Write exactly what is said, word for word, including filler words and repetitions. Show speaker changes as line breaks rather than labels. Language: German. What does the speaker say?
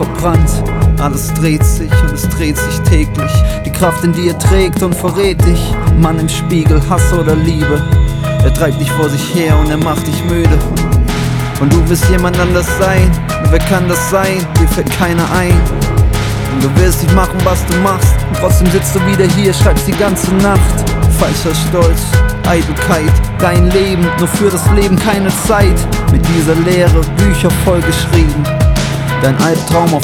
verbrannt. Alles dreht sich und es dreht sich täglich. Die Kraft in dir trägt und verrät dich. Mann im Spiegel, Hass oder Liebe. Er treibt dich vor sich her und er macht dich müde. Und du willst jemand anders sein. Und wer kann das sein? Dir fällt keiner ein. Und du willst nicht machen, was du machst. Und trotzdem sitzt du wieder hier, schreibst die ganze Nacht. Falscher Stolz, Eitelkeit, dein Leben, nur für das Leben keine Zeit. Mit dieser Leere Bücher vollgeschrieben. Dein Albtraum auf